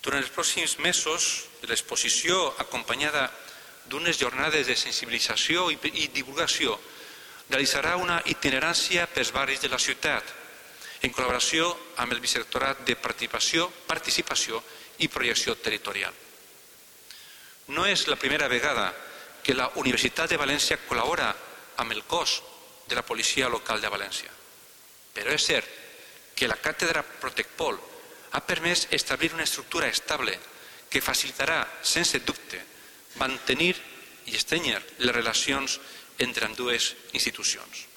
Durant els pròxims mesos, l'exposició, acompanyada d'unes jornades de sensibilització i divulgació, realitzarà una itinerància pels barris de la ciutat, en col·laboració amb el Vicerrectorat de Participació i Projecció Territorial. No és la primera vegada que la Universitat de València col·labora amb el cos de la policia local de València, però és cert que la càtedra Protecpol ha permès establir una estructura estable que facilitarà, sense dubte, mantenir i estrenyar les relacions entre ambdues institucions.